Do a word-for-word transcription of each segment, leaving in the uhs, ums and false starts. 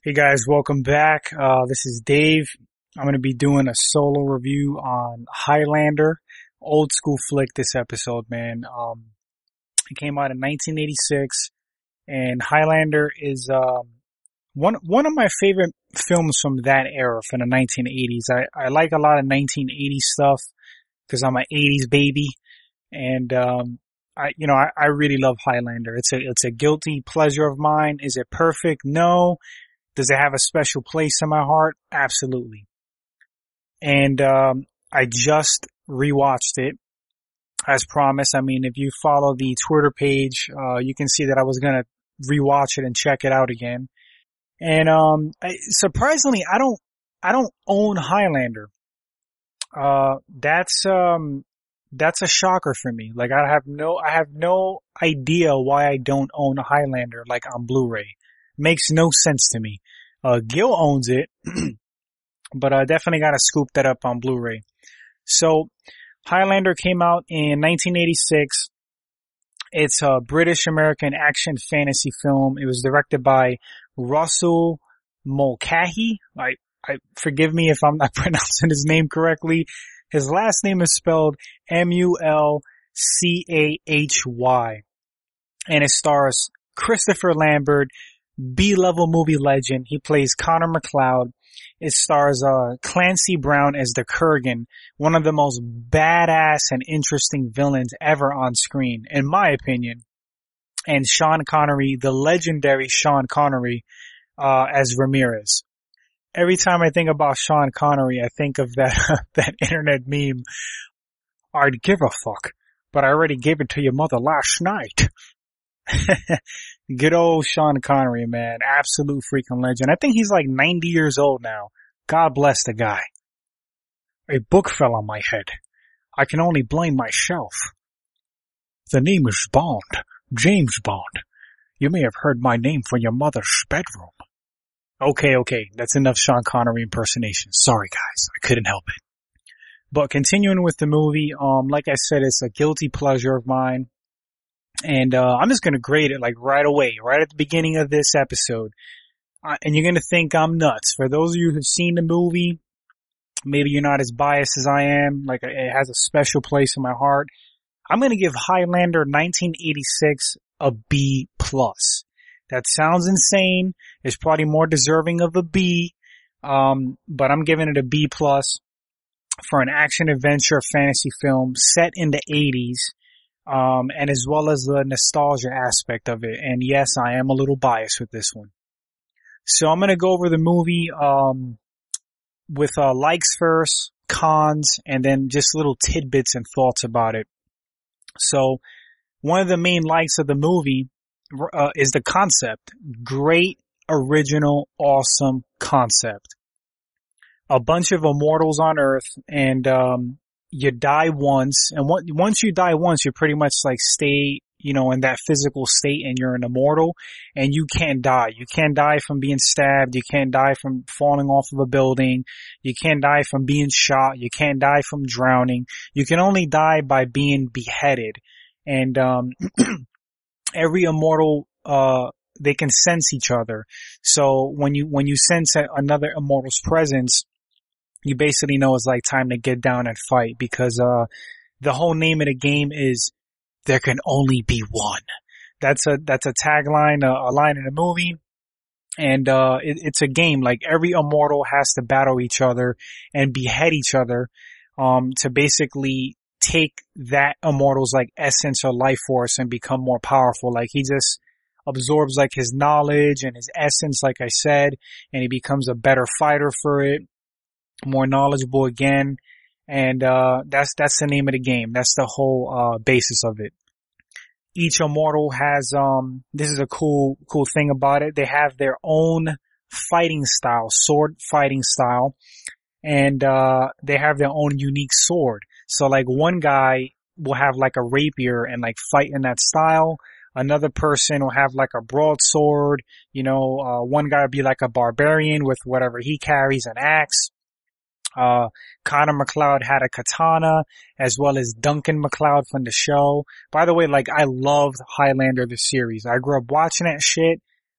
Hey guys, welcome back. Uh, this is Dave. I'm going to be doing a solo review on Highlander, old school flick this episode, man. Um, it came out in nineteen eighty-six, and Highlander is um, one one of my favorite films from that era, from the nineteen eighties. I, I like a lot of nineteen eighties stuff because I'm an eighties baby, and um, I you know I, I really love Highlander. It's a it's a guilty pleasure of mine. Is it perfect? No. Does it have a special place in my heart? Absolutely. And um I just rewatched it as promised. I mean, if you follow the Twitter page, uh you can see that I was going to rewatch it and check it out again. And um I, surprisingly, I don't I don't own Highlander. Uh that's um that's a shocker for me. Like I have no I have no idea why I don't own Highlander like on Blu-ray. Makes no sense to me. Uh, Gil owns it, but I uh, definitely got to scoop that up on Blu-ray. So, Highlander came out in nineteen eighty-six. It's a British-American action fantasy film. It was directed by Russell Mulcahy. I, I, forgive me if I'm not pronouncing his name correctly. His last name is spelled M U L C A H Y. And it stars Christopher Lambert, B-level movie legend. He plays Connor McLeod. It stars uh Clancy Brown as the Kurgan, one of the most badass and interesting villains ever on screen, in my opinion. And Sean Connery, the legendary Sean Connery, uh as Ramirez. Every time I think about Sean Connery, I think of that that internet meme. I'd give a fuck, but I already gave it to your mother last night. Good old Sean Connery, man. Absolute freaking legend. I think he's like ninety years old now. God bless the guy. A book fell on my head. I can only blame myself. The name is Bond. James Bond. You may have heard my name from your mother's bedroom. Okay, okay. That's enough Sean Connery impersonation. Sorry, guys. I couldn't help it. But continuing with the movie, um, like I said, it's a guilty pleasure of mine. And, uh, I'm just gonna grade it like right away, right at the beginning of this episode. Uh, and you're gonna think I'm nuts. For those of you who've seen the movie, maybe you're not as biased as I am, like it has a special place in my heart. I'm gonna give Highlander nineteen eighty-six a B plus. That sounds insane. It's probably more deserving of a B. Um, but I'm giving it a B plus for an action adventure fantasy film set in the eighties. Um, and as well as the nostalgia aspect of it. And yes, I am a little biased with this one. So I'm going to go over the movie, um, with, uh, likes first, cons, and then just little tidbits and thoughts about it. So one of the main likes of the movie, uh, is the concept. Great, original, awesome concept. A bunch of immortals on Earth, and, um, you die once, and once you die once, you pretty much like stay, you know, in that physical state, and you're an immortal, and you can't die. You can't die from being stabbed. You can't die from falling off of a building. You can't die from being shot. You can't die from drowning. You can only die by being beheaded. And, um, every immortal, uh, they can sense each other. So when you, when you sense another immortal's presence, you basically know it's like time to get down and fight, because, uh, the whole name of the game is there can only be one. That's a, that's a tagline, a, a line in the movie. And, uh, it, it's a game. Like every immortal has to battle each other and behead each other, um, to basically take that immortal's like essence or life force and become more powerful. Like he just absorbs like his knowledge and his essence, like I said, and he becomes a better fighter for it. More knowledgeable again, and uh that's that's the name of the game. That's the whole uh basis of it. Each immortal has um this is a cool cool thing about it. They have their own fighting style, sword fighting style, and uh they have their own unique sword. So like one guy will have like a rapier and like fight in that style. Another person will have like a broadsword, you know, uh one guy will be like a barbarian with whatever he carries, an axe. Uh, Connor McLeod had a katana, as well as Duncan McLeod from the show. By the way, like, I loved Highlander, the series. I grew up watching that shit.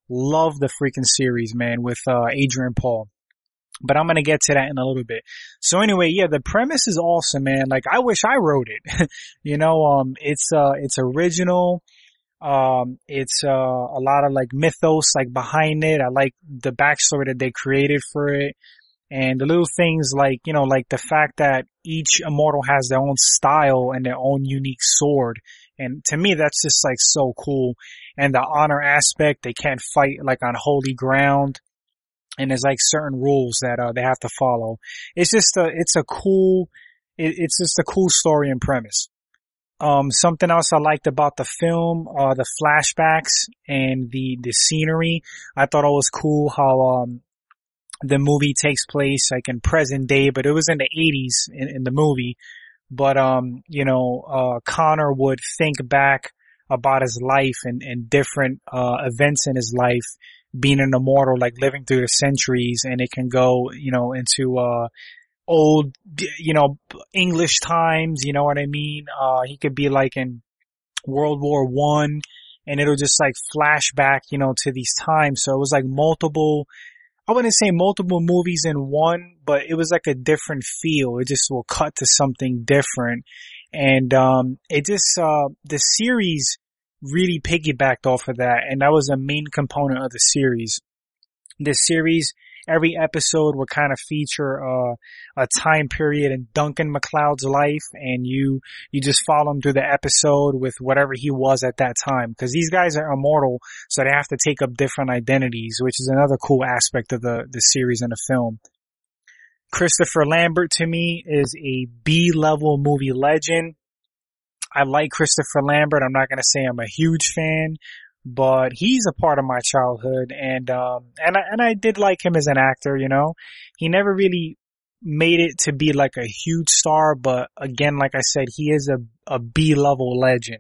Love the freaking series, man, with uh Adrian Paul. But I'm gonna get to that in a little bit. So anyway, yeah, the premise is awesome, man. Like, I wish I wrote it. you know, um, it's, uh, it's original. Um, it's, uh, a lot of like mythos, like behind it. I like the backstory that they created for it. And the little things like, you know, like the fact that each immortal has their own style and their own unique sword. And to me, that's just like so cool. And the honor aspect, they can't fight like on holy ground. And there's like certain rules that, uh, they have to follow. It's just a, it's a cool, it, it's just a cool story and premise. Um, something else I liked about the film, uh, the flashbacks and the, the scenery. I thought it was cool how, um, the movie takes place like in present day, but it was in the eighties in, in the movie. But, um, you know, uh, Connor would think back about his life and, and different, uh, events in his life, being an immortal, like living through the centuries, and it can go, you know, into, uh, old, you know, English times, you know what I mean? Uh, he could be like in World War One, and it'll just like flash back, you know, to these times. So it was like multiple, I wouldn't say multiple movies in one, but it was like a different feel. It just will cut to something different. And, um, it just, uh, the series really piggybacked off of that. And that was a main component of the series. This series, every episode would kind of feature, uh, a time period in Duncan MacLeod's life, and you, you just follow him through the episode with whatever he was at that time. Cause these guys are immortal, so they have to take up different identities, which is another cool aspect of the, the series and the film. Christopher Lambert to me is a B-level movie legend. I like Christopher Lambert. I'm not gonna say I'm a huge fan, but he's a part of my childhood, and um and I and I did like him as an actor, you know. He never really made it to be like a huge star, but again, like I said, he is a a B-level legend.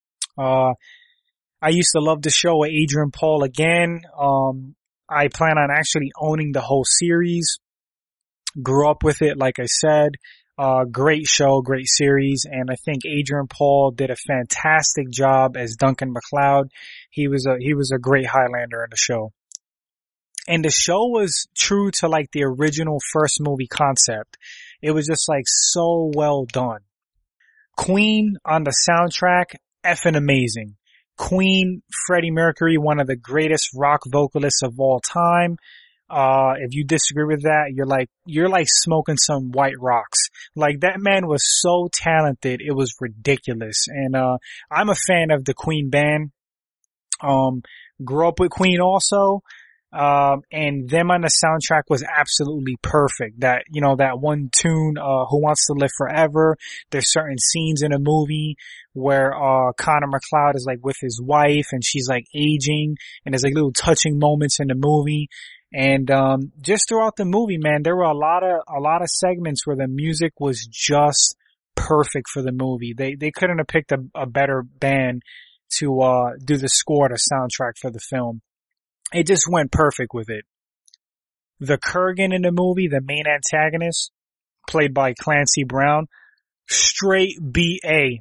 Uh I used to love the show with Adrian Paul again. Um I plan on actually owning the whole series. Grew up with it, like I said. Uh, great show, great series, and I think Adrian Paul did a fantastic job as Duncan MacLeod. He was a, he was a great Highlander in the show. And the show was true to like the original first movie concept. It was just like so well done. Queen on the soundtrack, effing amazing. Queen, Freddie Mercury, one of the greatest rock vocalists of all time. Uh, if you disagree with that, you're like, you're like smoking some white rocks. Like, that man was so talented, it was ridiculous. And, uh, I'm a fan of the Queen band. Um, grew up with Queen also. Um, and them on the soundtrack was absolutely perfect. That, you know, that one tune, uh, Who Wants to Live Forever. There's certain scenes in a movie where, uh, Connor MacLeod is like with his wife and she's like aging, and there's like little touching moments in the movie. And, um, just throughout the movie, man, there were a lot of, a lot of segments where the music was just perfect for the movie. They, they couldn't have picked a, a better band to, uh, do the score, the soundtrack for the film. It just went perfect with it. The Kurgan in the movie, the main antagonist, played by Clancy Brown, straight B A.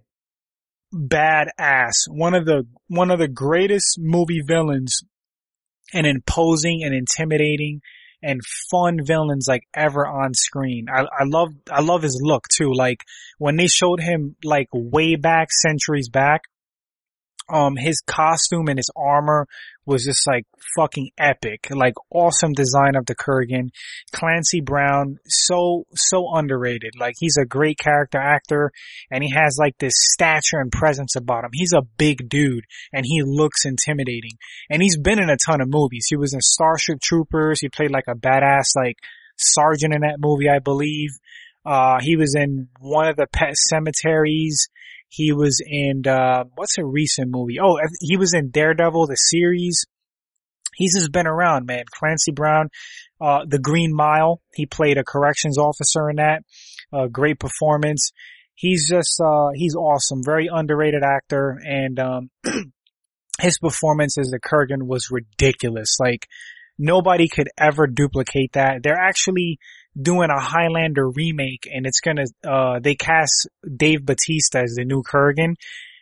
Badass. One of the, one of the greatest movie villains, and imposing and intimidating and fun villains like ever on screen. I, I love, I love his look too. Like, when they showed him like way back, centuries back, um, his costume and his armor was just like fucking epic. Like, awesome design of the Kurgan. Clancy Brown, so, so underrated. Like, he's a great character actor, and he has like this stature and presence about him. He's a big dude, and he looks intimidating. And he's been in a ton of movies. He was in Starship Troopers. He played like a badass like sergeant in that movie, I believe. Uh, he was in one of the Pet Cemeteries. He was in, uh, what's a recent movie? Oh, he was in Daredevil, the series. He's just been around, man. Clancy Brown, uh, The Green Mile. He played a corrections officer in that. Uh, great performance. He's just, uh, he's awesome. Very underrated actor. And, um, his performance as the Kurgan was ridiculous. Like, nobody could ever duplicate that. They're actually doing a Highlander remake, and it's gonna, uh, they cast Dave Bautista as the new Kurgan,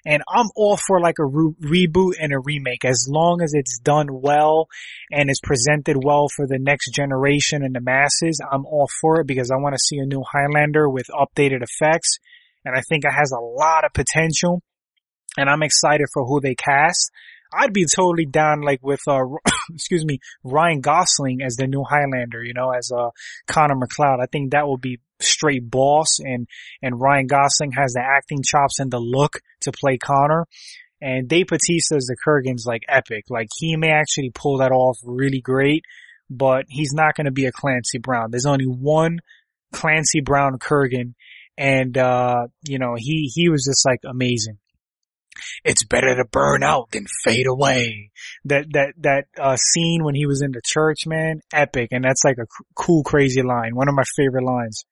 And I'm all for like a re- reboot and a remake as long as it's done well and is presented well for the next generation and the masses. I'm all for it because I want to see a new Highlander with updated effects. And I think it has a lot of potential. And I'm excited for who they cast. I'd be totally down like with, uh, excuse me, Ryan Gosling as the new Highlander, you know, as, uh, Connor McLeod. I think that would be straight boss, and, and Ryan Gosling has the acting chops and the look to play Connor. And Dave Bautista as the Kurgan's like epic. Like he may actually pull that off really great, but he's not going to be a Clancy Brown. There's only one Clancy Brown Kurgan, and, uh, you know, he, he was just like amazing. It's better to burn out than fade away. That, that, that, uh, scene when he was in the church, man, epic. And that's like a c- cool, crazy line. One of my favorite lines.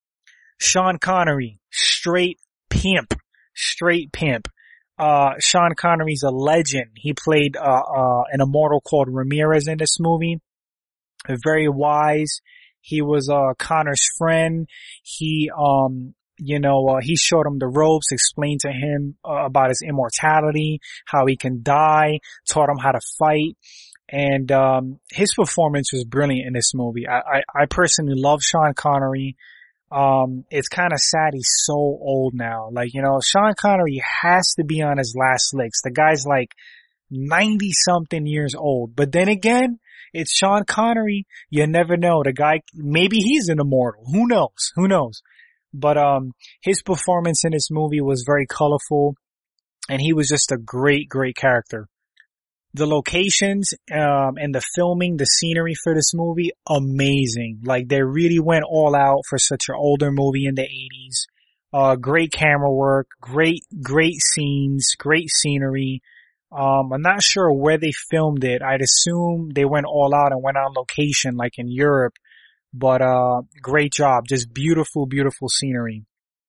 Sean Connery, straight pimp, straight pimp. Uh, Sean Connery's a legend. He played, uh, uh, an immortal called Ramirez in this movie. Very wise. He was, uh, Connor's friend. He, um, You know, uh, he showed him the ropes, explained to him uh, about his immortality, how he can die, taught him how to fight. And, um, his performance was brilliant in this movie. I, I, I personally love Sean Connery. Um, it's kind of sad he's so old now. Like, you know, Sean Connery has to be on his last legs. The guy's like ninety something years old. But then again, it's Sean Connery. You never know. The guy, maybe he's an immortal. Who knows? Who knows? But, um, his performance in this movie was very colorful, and he was just a great, great character. The locations, um, and the filming, the scenery for this movie, amazing. Like, they really went all out for such an older movie in the eighties. Uh, great camera work, great, great scenes, great scenery. Um, I'm not sure where they filmed it. I'd assume they went all out and went on location, like in Europe. But, uh, great job. Just beautiful, beautiful scenery.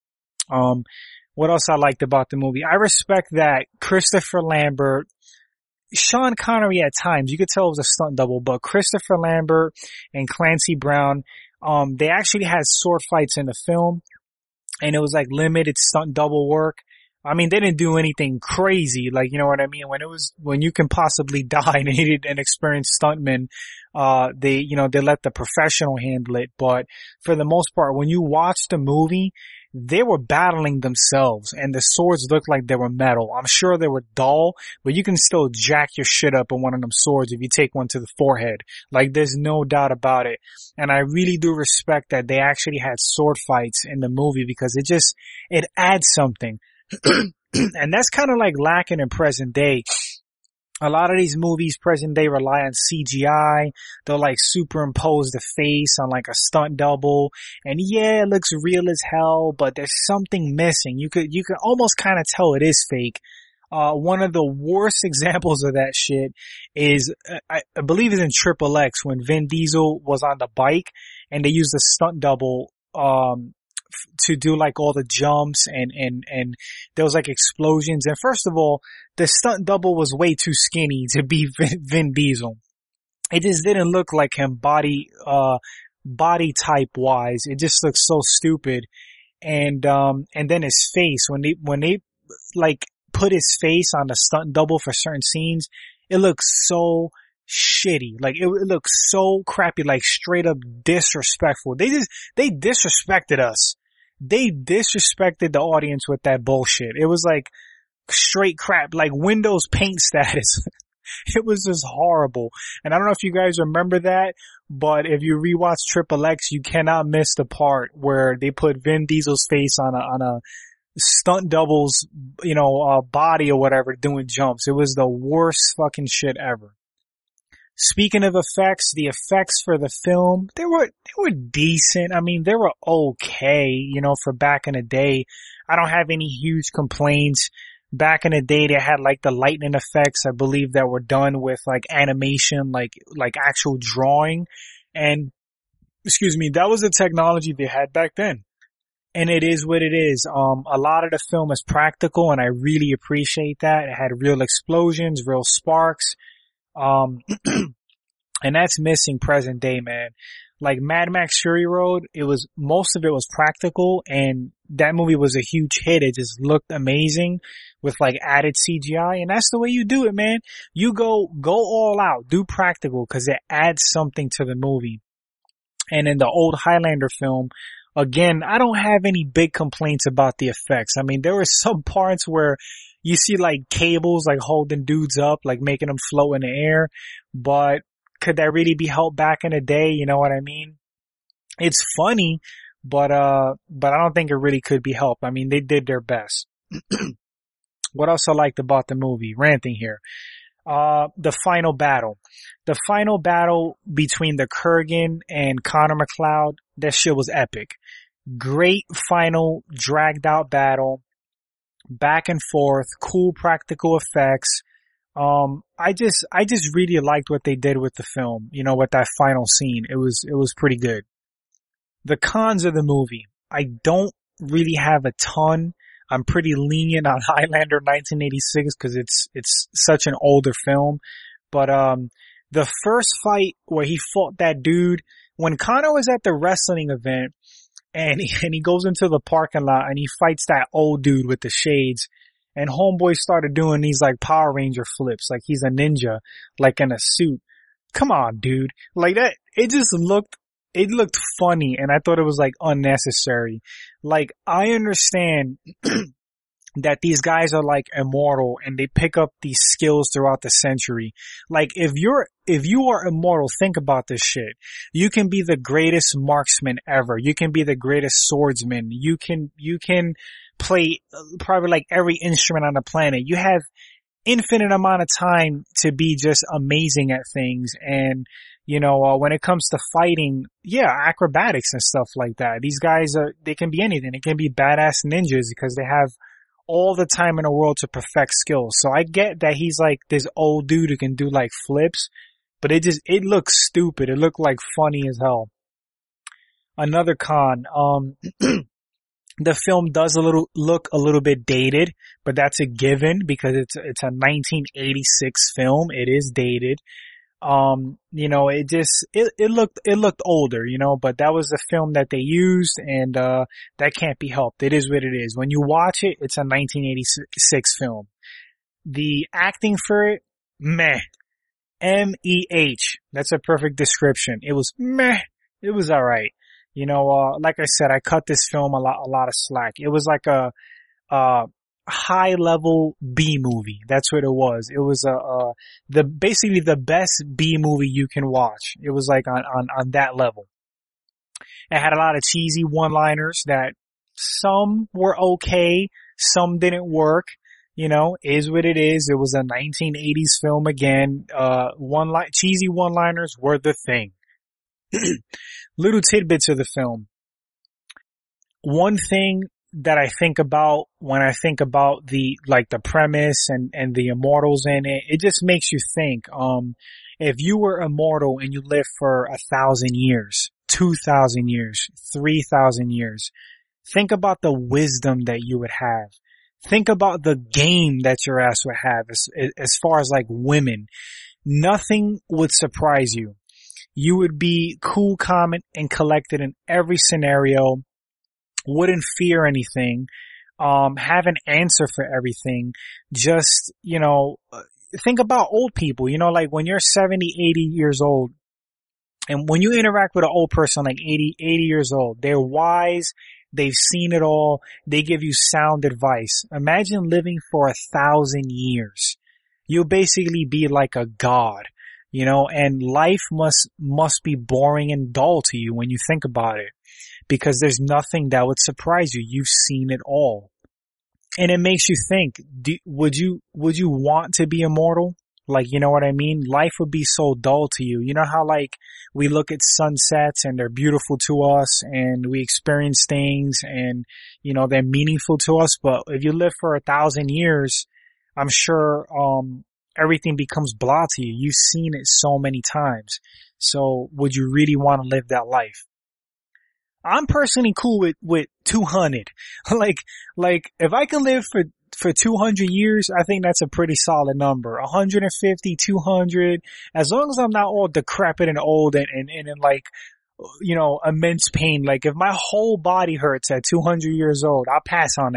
Um, what else I liked about the movie? I respect that Christopher Lambert, Sean Connery at times, you could tell it was a stunt double, but Christopher Lambert and Clancy Brown, um, they actually had sword fights in the film, and it was like limited stunt double work. I mean, they didn't do anything crazy, like, you know what I mean? When it was, when you can possibly die and needed an experienced stuntman, uh, they, you know, they let the professional handle it. But for the most part, when you watch the movie, they were battling themselves, and the swords looked like they were metal. I'm sure they were dull, but you can still jack your shit up on one of them swords if you take one to the forehead. Like, there's no doubt about it. And I really do respect that they actually had sword fights in the movie, because it just, it adds something. And that's kind of like lacking in present day. A lot of these movies present day rely on C G I. They'll like superimpose the face on like a stunt double. And yeah, it looks real as hell, but there's something missing. You could, you could almost kind of tell it is fake. Uh, one of the worst examples of that shit is, uh, I, I believe it's in Triple X when Vin Diesel was on the bike and they used a stunt double, um, to do like all the jumps, and, and, and there was like explosions. And first of all, the stunt double was way too skinny to be Vin, Vin Diesel. It just didn't look like him body, uh, body type wise. It just looked so stupid. And, um, and then his face, when they, when they like put his face on the stunt double for certain scenes, it looks so shitty. Like, it, it looks so crappy, like straight up disrespectful. They just, they disrespected us. They disrespected the audience with that bullshit. It was like straight crap, like Windows Paint status. It was just horrible. And I don't know if you guys remember that, but if you rewatch Triple X, you cannot miss the part where they put Vin Diesel's face on a, on a stunt double's, you know, uh, body or whatever doing jumps. It was the worst fucking shit ever. Speaking of effects, the effects for the film, they were, they were decent. I mean, they were okay, you know, for back in the day. I don't have any huge complaints. Back in the day, they had like the lightning effects, I believe, that were done with like animation, like, like actual drawing. And, excuse me, that was the technology they had back then. And it is what it is. Um, a lot of the film is practical, and I really appreciate that. It had real explosions, real sparks. Um, and that's missing present day, man. Like Mad Max Fury Road, it was, most of it was practical, and that movie was a huge hit. It just looked amazing. with like added C G I, and that's the way you do it, man. You go, go all out, do practical, cause it adds something to the movie. And in the old Highlander film, again, I don't have any big complaints about the effects. I mean, there were some parts where you see like cables like holding dudes up, like making them float in the air, but could that really be helped back in the day? You know what I mean? It's funny, but, uh, but I don't think it really could be helped. I mean, they did their best. What else I liked about the movie? Ranting here. Uh, the final battle. The final battle between the Kurgan and Connor McLeod, that shit was epic. Great final dragged out battle. Back and forth, cool practical effects. Um, I just, I just really liked what they did with the film, you know, with that final scene. It was, it was pretty good. The cons of the movie. I don't really have a ton. I'm pretty lenient on Highlander nineteen eighty-six because it's, it's such an older film. But, um, the first fight where he fought that dude, when Connor was at the wrestling event and he, and he goes into the parking lot and he fights that old dude with the shades, and homeboy started doing these like Power Ranger flips, like he's a ninja, like in a suit. Come on, dude. Like that, it just looked, it looked funny, and I thought it was like unnecessary. Like, I understand that these guys are like immortal and they pick up these skills throughout the century. Like, if you're, if you are immortal, think about this shit. You can be the greatest marksman ever. You can be the greatest swordsman. You can, you can play probably like every instrument on the planet. You have infinite amount of time to be just amazing at things. And, you know, uh, when it comes to fighting, yeah, acrobatics and stuff like that. These guys are, they can be anything. They can be badass ninjas because they have all the time in the world to perfect skills. So I get that he's like this old dude who can do like flips, but it just, it looks stupid. It looked like funny as hell. Another con, um, the film does a little, look a little bit dated, but that's a given because it's, it's a nineteen eighty-six film. It is dated. Um, you know, it just, it, it looked, it looked older, you know, but that was the film that they used, and, uh, that can't be helped. It is what it is. When you watch it, it's a nineteen eighty-six film. The acting for it, meh. M E H. That's a perfect description. It was meh. It was alright. You know, uh, like I said, I cut this film a lot, a lot of slack. It was like a, uh, high level B movie. That's what it was. It was a, uh, the, basically the best B movie you can watch. It was like on, on, on that level. It had a lot of cheesy one-liners that some were okay, some didn't work. You know, is what it is. It was a nineteen eighties film again. Uh, one li- cheesy one-liners were the thing. Little tidbits of the film. One thing that I think about when I think about the, like the premise and, and the immortals in it, it just makes you think, um, if you were immortal and you lived for a thousand years, two thousand years, three thousand years, think about the wisdom that you would have. Think about the game that your ass would have as, as far as like women. Nothing would surprise you. You would be cool, calm, and collected in every scenario. Wouldn't fear anything, um, have an answer for everything. Just, you know, think about old people, you know, like when you're seventy, eighty years old, and when you interact with an old person like eighty, eighty years old, they're wise, they've seen it all, they give you sound advice. Imagine living for a thousand years. You'll basically be like a god, you know, and life must, must be boring and dull to you when you think about it. Because there's nothing that would surprise you. You've seen it all. And it makes you think, do, would you, would you want to be immortal? Like, you know what I mean? Life would be so dull to you. You know how like we look at sunsets and they're beautiful to us and we experience things and, you know, they're meaningful to us. But if you live for a thousand years, I'm sure, um, everything becomes blah to you. You've seen it so many times. So would you really want to live that life? I'm personally cool with, with two hundred. like, like, if I can live for, for two hundred years, I think that's a pretty solid number. one hundred fifty, two hundred, as long as I'm not all decrepit and old and, and, and in like, you know, immense pain. Like, if my whole body hurts at two hundred years old, I'll pass on that.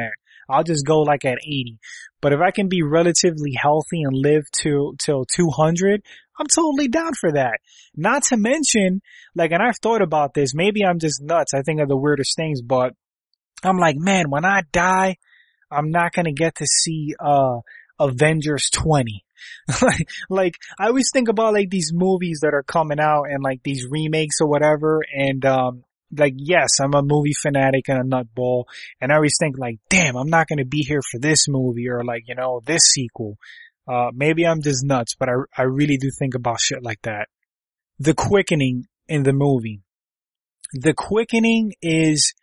I'll just go like at eighty. But if I can be relatively healthy and live till, till two hundred, I'm totally down for that. Not to mention, like, and I've thought about this, maybe I'm just nuts. I think of the weirdest things, but I'm like, man, when I die, I'm not going to get to see, uh, Avengers twenty. like, like, I always think about like these movies that are coming out and like these remakes or whatever. And, um, like, yes, I'm a movie fanatic and a nutball. And I always think like, damn, I'm not going to be here for this movie or like, you know, this sequel. Uh, maybe I'm just nuts, but I, I really do think about shit like that. The quickening in the movie. The quickening is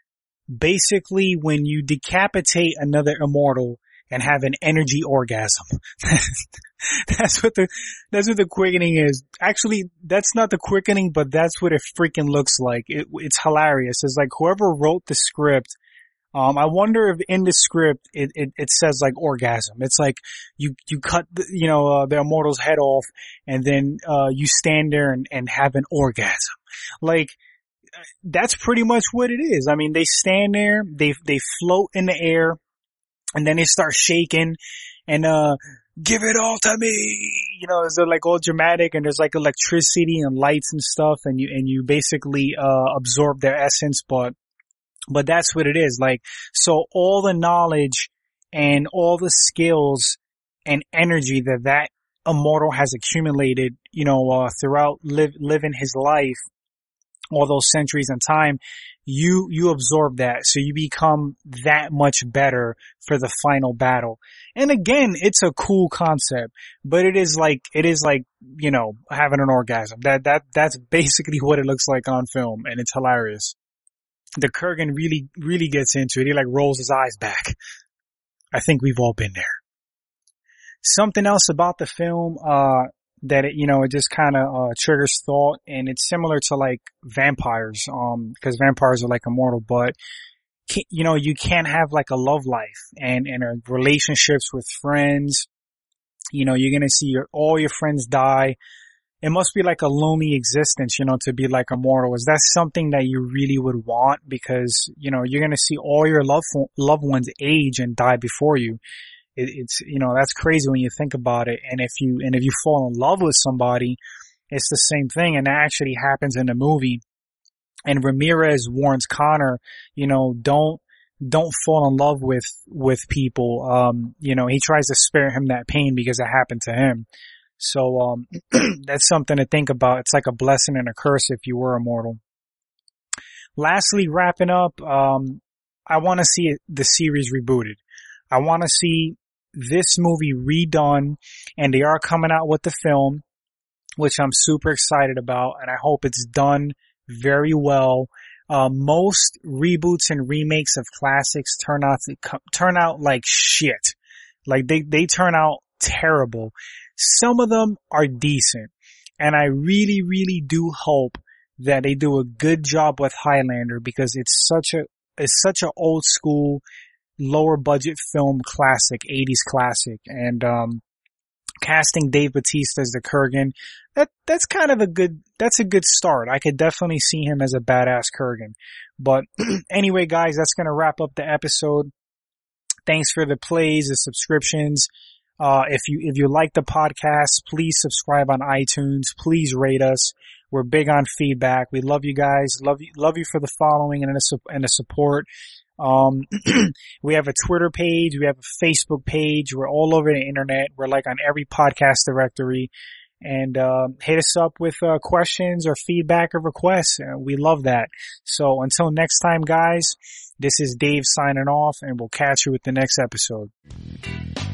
basically when you decapitate another immortal and have an energy orgasm. That's what the, that's what the quickening is. Actually, that's not the quickening, but that's what it freaking looks like. It, it's hilarious. It's like whoever wrote the script, um, I wonder if in the script it, it, it says like orgasm. It's like you, you cut the, you know, uh, the immortal's head off and then, uh, you stand there and, and have an orgasm. Like, that's pretty much what it is. I mean, they stand there, they, they float in the air, and then they start shaking and, uh, give it all to me. You know, they're like all dramatic and there's like electricity and lights and stuff and you, and you basically, uh, absorb their essence, but, but that's what it is. Like, so all the knowledge and all the skills and energy that that immortal has accumulated, you know, uh, throughout live, living his life, all those centuries in time, you, you absorb that. So you become that much better for the final battle. And again, it's a cool concept, but it is like, it is like, you know, having an orgasm. That, that, that's basically what it looks like on film, and it's hilarious. The Kurgan really, really gets into it. He like rolls his eyes back. I think we've all been there. Something else about the film, uh, that it, you know, it just kind of, uh, triggers thought, and it's similar to like vampires, um, cause vampires are like immortal, but, you know, you can't have like a love life and, and uh, relationships with friends. You know, you're gonna see your, all your friends die. It must be like a lonely existence, you know, to be like immortal. Is that something that you really would want? Because, you know, you're gonna see all your loved, loved ones age and die before you. It, it's, you know, that's crazy when you think about it. And if you, and if you fall in love with somebody, it's the same thing. And that actually happens in the movie. And Ramirez warns Connor, you know, don't, don't fall in love with, with people. Um, you know, he tries to spare him that pain because it happened to him. So, um, that's something to think about. It's like a blessing and a curse if you were immortal. Lastly, wrapping up, um, I want to see it, the series rebooted. I want to see this movie redone, and they are coming out with the film, which I'm super excited about, and I hope it's done very well. Uh, most reboots and remakes of classics turn out to co- turn out like shit. Like they, they turn out terrible. Some of them are decent, and I really, really do hope that they do a good job with Highlander, because it's such a, it's such an old school, lower budget film classic, eighties classic, and um casting Dave Bautista as the Kurgan, that that's kind of a good, that's a good start. I could definitely see him as a badass Kurgan. But anyway, guys, that's going to wrap up the episode. Thanks for the plays, the subscriptions. Uh if you if you like the podcast, please subscribe on iTunes. Please rate us. We're big on feedback. We love you guys. Love you love you for the following and the and the support. Um, we have a Twitter page. We have a Facebook page. We're all over the internet. We're like on every podcast directory. And, uh, hit us up with, uh, questions or feedback or requests. Uh, we love that. So until next time, guys, this is Dave signing off, and we'll catch you with the next episode.